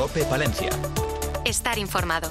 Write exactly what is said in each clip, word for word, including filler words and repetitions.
COPE Palencia. Estar informado.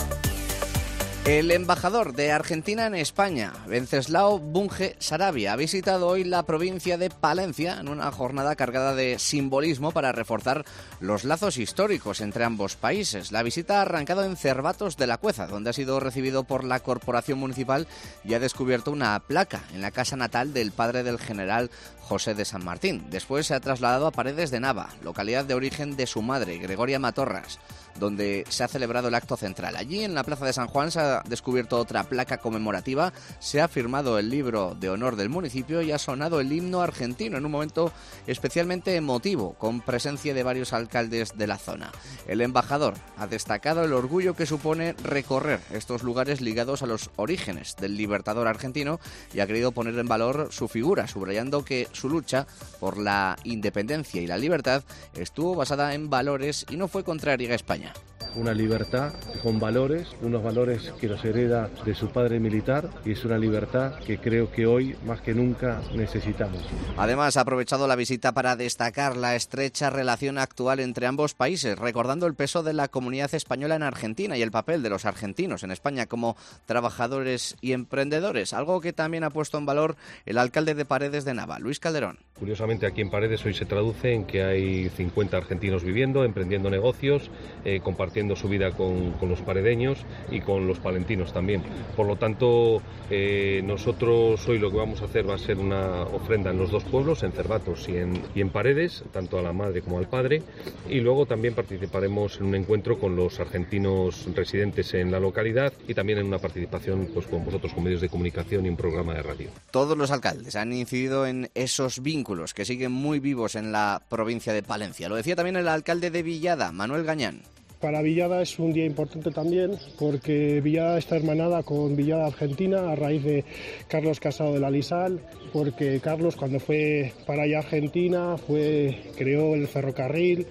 El embajador de Argentina en España, Venceslao Bunge Sarabia, ha visitado hoy la provincia de Palencia en una jornada cargada de simbolismo para reforzar los lazos históricos entre ambos países. La visita ha arrancado en Cervatos de la Cueza, donde ha sido recibido por la corporación municipal y ha descubierto una placa en la casa natal del padre del general José de San Martín. Después se ha trasladado a Paredes de Nava, localidad de origen de su madre, Gregoria Matorras, donde se ha celebrado el acto central. Allí, en la Plaza de San Juan, se ha descubierto otra placa conmemorativa, se ha firmado el libro de honor del municipio y ha sonado el himno argentino en un momento especialmente emotivo, con presencia de varios alcaldes de la zona. El embajador ha destacado el orgullo que supone recorrer estos lugares ligados a los orígenes del libertador argentino y ha querido poner en valor su figura, subrayando que su lucha por la independencia y la libertad estuvo basada en valores y no fue contraria a España. Una libertad con valores, unos valores que los hereda de su padre militar, y es una libertad que creo que hoy más que nunca necesitamos. Además, ha aprovechado la visita para destacar la estrecha relación actual entre ambos países, recordando el peso de la comunidad española en Argentina y el papel de los argentinos en España como trabajadores y emprendedores, algo que también ha puesto en valor el alcalde de Paredes de Nava, Luis Calderón. Curiosamente, aquí en Paredes hoy se traduce en que hay cincuenta argentinos viviendo, emprendiendo negocios, eh, compartiendo su vida con, con los paredeños y con los palentinos también. Por lo tanto, eh, nosotros hoy lo que vamos a hacer va a ser una ofrenda en los dos pueblos, en Cervatos y en, y en Paredes, tanto a la madre como al padre, y luego también participaremos en un encuentro con los argentinos residentes en la localidad y también en una participación pues, con vosotros, con medios de comunicación y un programa de radio. Todos los alcaldes han incidido en esos vínculos que siguen muy vivos en la provincia de Palencia. Lo decía también el alcalde de Villada, Manuel Gañán. Para Villada es un día importante también porque Villada está hermanada con Villada Argentina a raíz de Carlos Casado de la Lisal, porque Carlos cuando fue para allá Argentina fue, creó el ferrocarril,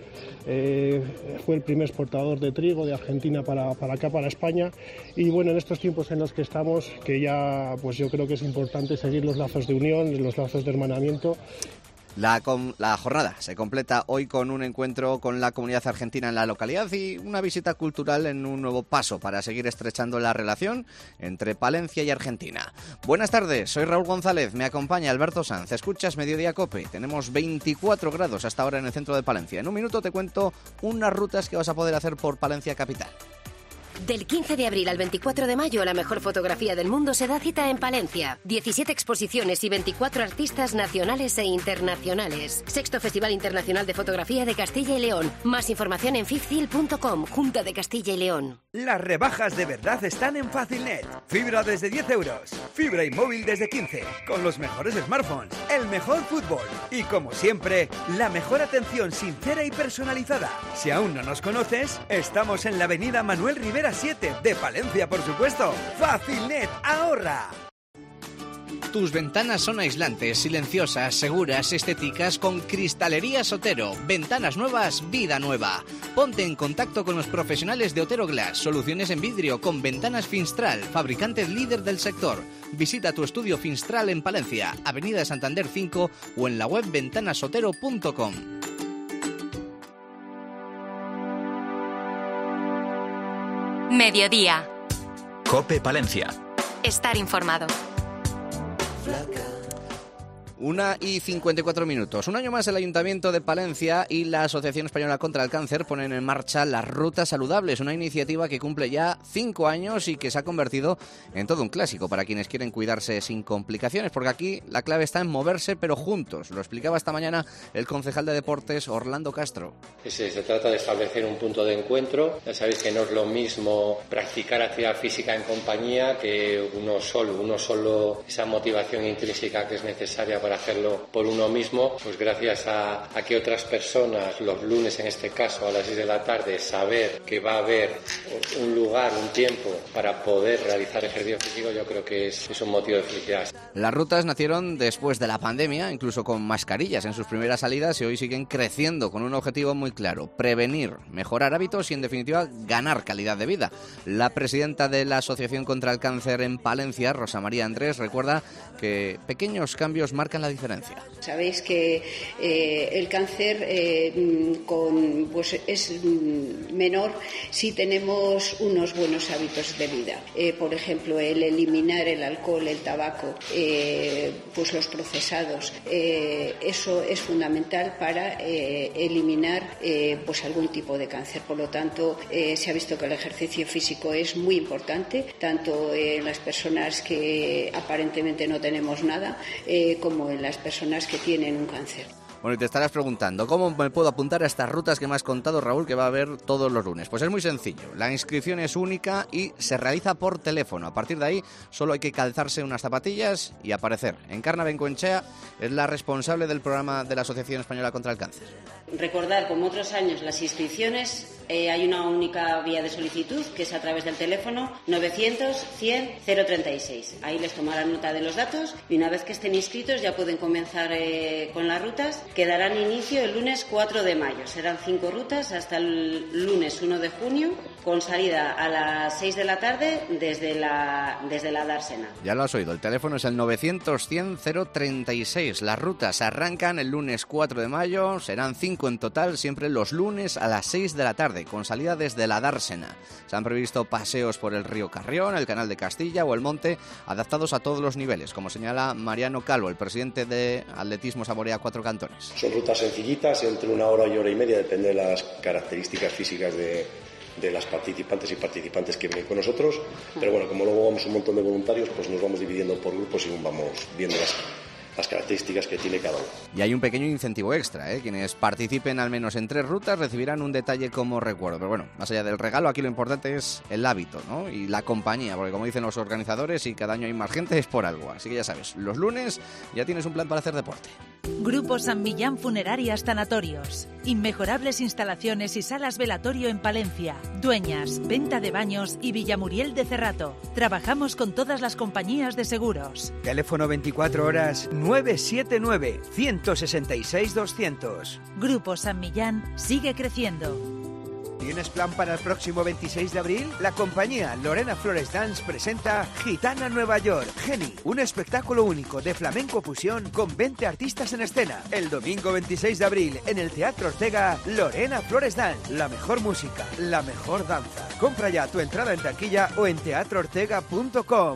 eh, fue el primer exportador de trigo de Argentina para, para acá, para España, y bueno, en estos tiempos en los que estamos, que ya pues yo creo que es importante seguir los lazos de unión, los lazos de hermanamiento. La, com- la jornada se completa hoy con un encuentro con la comunidad argentina en la localidad y una visita cultural en un nuevo paso para seguir estrechando la relación entre Palencia y Argentina. Buenas tardes, soy Raúl González, me acompaña Alberto Sanz. Escuchas Mediodía Cope, tenemos veinticuatro grados hasta ahora en el centro de Palencia. En un minuto te cuento unas rutas que vas a poder hacer por Palencia capital. Del quince de abril al veinticuatro de mayo, la mejor fotografía del mundo se da cita en Palencia. diecisiete exposiciones y veinticuatro artistas nacionales e internacionales. Sexto Festival Internacional de Fotografía de Castilla y León. Más información en fifcil punto com, Junta de Castilla y León. Las rebajas de verdad están en Facilnet. Fibra desde diez euros. Fibra y móvil desde quince. Con los mejores smartphones. El mejor fútbol. Y como siempre, la mejor atención sincera y personalizada. Si aún no nos conoces, estamos en la avenida Manuel Rivera siete de Palencia, por supuesto. Facilnet, ahorra. Tus ventanas son aislantes, silenciosas, seguras, estéticas con Cristalería Otero. Ventanas nuevas, vida nueva. Ponte en contacto con los profesionales de Otero Glass, soluciones en vidrio con ventanas Finstral, fabricante líder del sector. Visita tu estudio Finstral en Palencia, Avenida Santander cinco o en la web ventanasotero punto com. Mediodía. COPE Palencia. Estar informado. Una y cincuenta y cuatro minutos. Un año más el Ayuntamiento de Palencia y la Asociación Española contra el Cáncer ponen en marcha las Rutas Saludables, una iniciativa que cumple ya cinco años y que se ha convertido en todo un clásico para quienes quieren cuidarse sin complicaciones, porque aquí la clave está en moverse pero juntos. Lo explicaba esta mañana el concejal de Deportes, Orlando Castro. Se, se trata de establecer un punto de encuentro. Ya sabéis que no es lo mismo practicar actividad física en compañía que uno solo. Uno solo, esa motivación intrínseca que es necesaria para hacerlo por uno mismo, pues gracias a, a que otras personas, los lunes en este caso a las seis de la tarde, saber que va a haber un lugar, un tiempo para poder realizar ejercicio físico, yo creo que es, es un motivo de felicidad. Las rutas nacieron después de la pandemia, incluso con mascarillas en sus primeras salidas, y hoy siguen creciendo con un objetivo muy claro: prevenir, mejorar hábitos y, en definitiva, ganar calidad de vida. La presidenta de la Asociación contra el Cáncer en Palencia, Rosa María Andrés, recuerda que pequeños cambios marcan la diferencia. Sabéis que eh, el cáncer eh, con, pues es menor si tenemos unos buenos hábitos de vida. Eh, por ejemplo, el eliminar el alcohol, el tabaco, eh, pues los procesados. Eh, eso es fundamental para eh, eliminar eh, pues algún tipo de cáncer. Por lo tanto, eh, se ha visto que el ejercicio físico es muy importante, tanto en las personas que aparentemente no tenemos nada, eh, como en las personas que tienen un cáncer. Bueno, y te estarás preguntando, ¿cómo me puedo apuntar a estas rutas que me has contado, Raúl, que va a haber todos los lunes? Pues es muy sencillo. La inscripción es única y se realiza por teléfono. A partir de ahí, solo hay que calzarse unas zapatillas y aparecer. Encarna Bengoechea es la responsable del programa de la Asociación Española contra el Cáncer. Recordar, como otros años, las inscripciones, eh, hay una única vía de solicitud, que es a través del teléfono novecientos cien cero treinta y seis. Ahí les tomarán nota de los datos y una vez que estén inscritos ya pueden comenzar eh, con las rutas, que darán inicio el lunes cuatro de mayo. Serán cinco rutas hasta el lunes uno de junio, con salida a las seis de la tarde desde la, desde la dársena. Ya lo has oído, el teléfono es el novecientos cien cero treinta y seis. Las rutas arrancan el lunes cuatro de mayo, serán cinco en total, siempre los lunes a las seis de la tarde, con salida desde la dársena. Se han previsto paseos por el río Carrión, el Canal de Castilla o el Monte, adaptados a todos los niveles, como señala Mariano Calvo, el presidente de Atletismo Saborea Cuatro Cantones. Son rutas sencillitas, entre una hora y hora y media, depende de las características físicas de, de las participantes y participantes que vienen con nosotros, pero bueno, como luego vamos un montón de voluntarios, pues nos vamos dividiendo por grupos y vamos viendo las las características que tiene cada uno. Y hay un pequeño incentivo extra, ¿eh? Quienes participen al menos en tres rutas recibirán un detalle como recuerdo. Pero bueno, más allá del regalo, aquí lo importante es el hábito, ¿no? Y la compañía, porque como dicen los organizadores, y cada año hay más gente, es por algo. Así que ya sabes, los lunes ya tienes un plan para hacer deporte. Grupo San Millán Funerarias Tanatorios. Inmejorables instalaciones y salas velatorio en Palencia. Dueñas, venta de baños y Villamuriel de Cerrato. Trabajamos con todas las compañías de seguros. Teléfono veinticuatro horas nueve siete nueve, uno seis seis, doscientos. Grupo San Millán sigue creciendo. ¿Tienes plan para el próximo veintiséis de abril? La compañía Lorena Flores Dance presenta Gitana Nueva York, Geni, un espectáculo único de flamenco fusión con veinte artistas en escena. El domingo veintiséis de abril, en el Teatro Ortega, Lorena Flores Dance, la mejor música, la mejor danza. Compra ya tu entrada en taquilla o en teatro ortega punto com.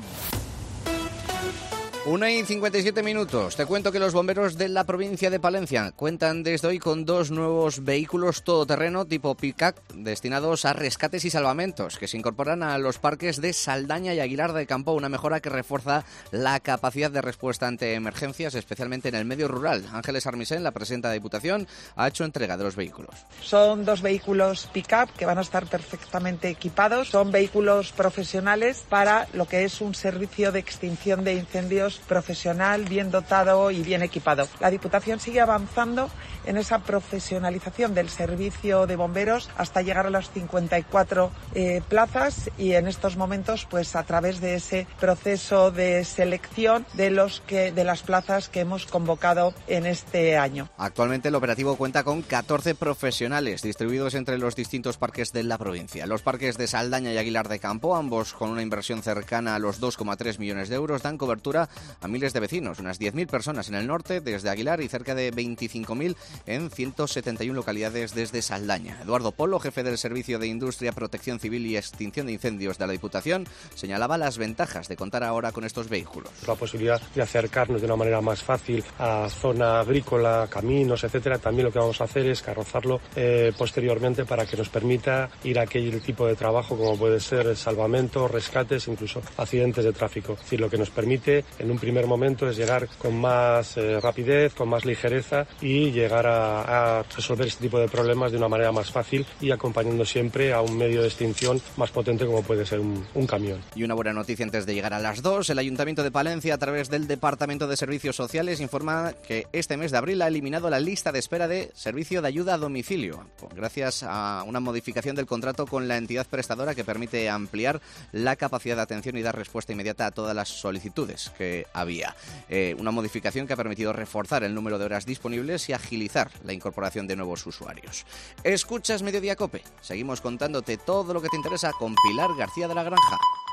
una y cincuenta y siete minutos. Te cuento que los bomberos de la provincia de Palencia cuentan desde hoy con dos nuevos vehículos todoterreno tipo pick-up destinados a rescates y salvamentos que se incorporan a los parques de Saldaña y Aguilar de Campo, una mejora que refuerza la capacidad de respuesta ante emergencias, especialmente en el medio rural. Ángeles Armisen, la presidenta de Diputación, ha hecho entrega de los vehículos. Son dos vehículos pick-up que van a estar perfectamente equipados. Son vehículos profesionales para lo que es un servicio de extinción de incendios profesional, bien dotado y bien equipado. La Diputación sigue avanzando en esa profesionalización del servicio de bomberos hasta llegar a las cincuenta y cuatro eh, plazas y en estos momentos, pues a través de ese proceso de selección de los que de las plazas que hemos convocado en este año. Actualmente el operativo cuenta con catorce profesionales distribuidos entre los distintos parques de la provincia. Los parques de Saldaña y Aguilar de Campo, ambos con una inversión cercana a los dos coma tres millones de euros, dan cobertura a miles de vecinos, unas diez mil personas en el norte desde Aguilar y cerca de veinticinco mil en ciento setenta y una localidades desde Saldaña. Eduardo Polo, jefe del Servicio de Industria, Protección Civil y Extinción de Incendios de la Diputación, señalaba las ventajas de contar ahora con estos vehículos. La posibilidad de acercarnos de una manera más fácil a zona agrícola, caminos, etcétera. También lo que vamos a hacer es carrozarlo eh, posteriormente para que nos permita ir a aquel tipo de trabajo como puede ser salvamento, rescates, incluso accidentes de tráfico. Es decir, lo que nos permite en un primer momento es llegar con más eh, rapidez, con más ligereza y llegar a, a resolver este tipo de problemas de una manera más fácil y acompañando siempre a un medio de extinción más potente como puede ser un, un camión. Y una buena noticia antes de llegar a las dos. El Ayuntamiento de Palencia, a través del Departamento de Servicios Sociales, informa que este mes de abril ha eliminado la lista de espera de servicio de ayuda a domicilio, gracias a una modificación del contrato con la entidad prestadora que permite ampliar la capacidad de atención y dar respuesta inmediata a todas las solicitudes que había. Eh, una modificación que ha permitido reforzar el número de horas disponibles y agilizar la incorporación de nuevos usuarios. Escuchas Mediodía Cope. Seguimos contándote todo lo que te interesa con Pilar García de la Granja.